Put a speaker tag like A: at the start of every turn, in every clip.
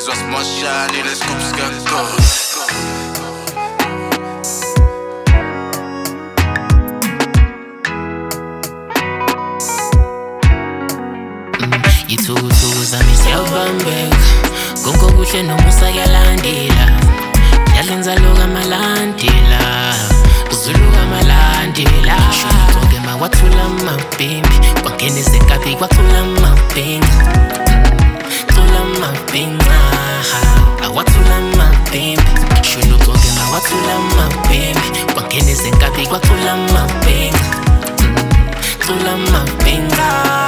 A: Izwa smoshani leskupskako.
B: Ithukuza misiyawubambeka konke okuhle noma usayalandela yalenza lo kamalandela uzuluka amalandela shonke mawathula amabhimbi kwangenisa enkabi kwathula amabhinga thula amabhinga awathula amabhimbi shonke mawathula amabhimbi kwangenisa enkabi kwathula amabhinga thula amabhinga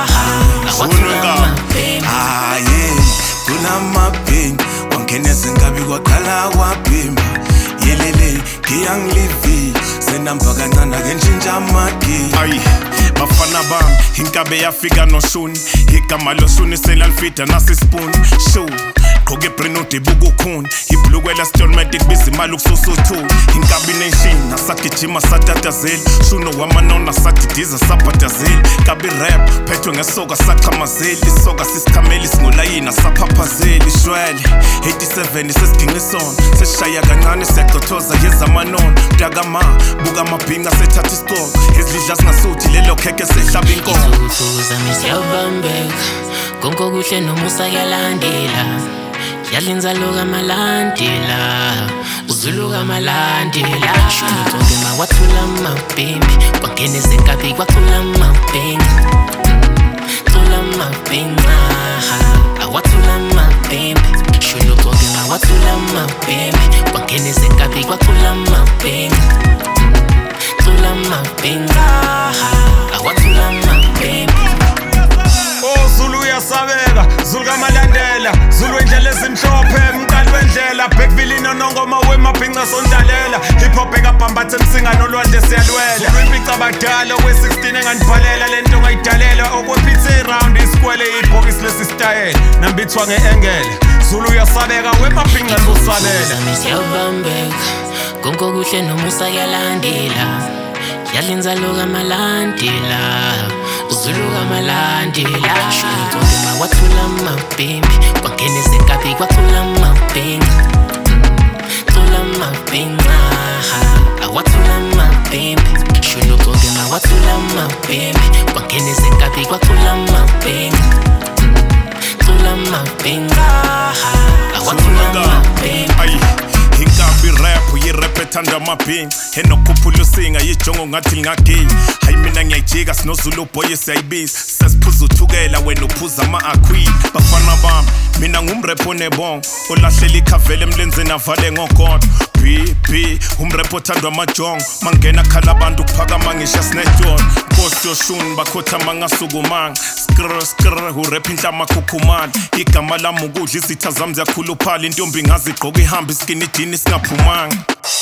C: Maping, kwangeneza enkabi kwaqala kwabhimba yelele ngiyangilivi senamba kancane ake ntshintsha amagi
D: ayi bafana bami inkabe yafika noshuni igama loshuni selalfida nasispoon show gqoke ibrenude bukukhuni ibhulukwela stolmatic biza imali ukususu inkabi nation asagijima satatazeli shuno wamanona sadidiza sabhadazeli kabi rap phethwe ngesoka saqhamazeli isoka sisikhameli singolayina saphaphazeli shwele 87 sesiginqisona seshaya kancane siyagcothoza yezamanono mntakama buka amabhinga sethatha isikoko ezidla singasuthi lelo kheke sehlaba inkomo
B: ithukuza misiyawubambeka konke okuhle noma usayalandela yalenza lo kamalandela uzuluka amalandela shonke mawathula amabhimbi kwangenisa enkabi kwathula amabhinga thula amabhinga awathula amabhimbi shonke mawathula amabhimbi kwangenisa enkabi kwathula amabhinga thula amabhinga awathula amabhimbi
E: Zulu uyasabeka, Zulu kamalandela Zulu endlela ezimhlophe, mkali wendlela Backville inonongoma wemabhinqa sondalela Hip hop ekabhambathe msinga nolwandle siyalwela Zulu impica abadala okwe-16 enganibhalela lento ngayidalela okwepithe round isikwele ibhokisi lesistayela nambithwa nge-engele Zulu uyasabeka wemabhinqa zosabela
B: misiyawubambeka konke okuhle noma usayalandela yalenza lo kamalandela uzuluka amalandela shonke mawathula amabhimbi kwangenisa enkabi kwathula amabhinga thula amabhinga awathula amabhimbi shonke mawathula amabhimbi kwangenisa enkabi kwathula amabhinga thula amabhinga awathula amabhimbi
D: inkabi rap yirap ethanda amabhinqa enokhuphula usinga yijongo ngathi lingagile hayi mina ngiyayijika sinozulu boy siyayibiza sesiphuza uthukela wena uphuza ama-aquil bafana bami mina ngumrap onebongo olahlela ikhavele emlenzeni avale ngogodwa b umrap othandwa amajongo mangena khala abantu kuphakama ngisho sinedona nkosi yoshuni bakhothama ngasukumanga skr urap inhlama akhukhumala igama lami ukudla izitha zami ziyakhuluphala intombi ngazigqoka ihamba iskini idini singaphumanga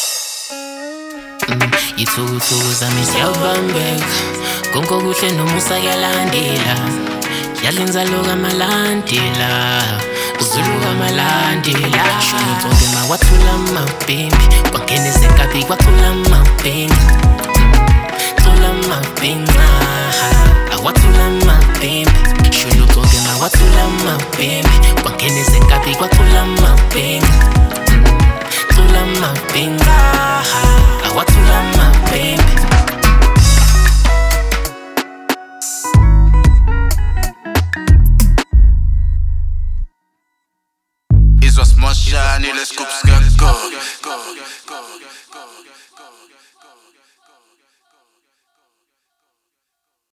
B: ithukuza misiyawubambeka konke okuhle noma usayalandela yalenza lo kamalandela uzuluka amalandela shonke mawathula amabhimbi kwangenisa enkabi kwathula amabhinga thula amabhinga awathula amabhimbi shonke mawathula amabhimbi kwangenisa enkabi kwathula amabhinga thula amabhinga awathula amabhimbi
A: Izwa smoshani leskupskako.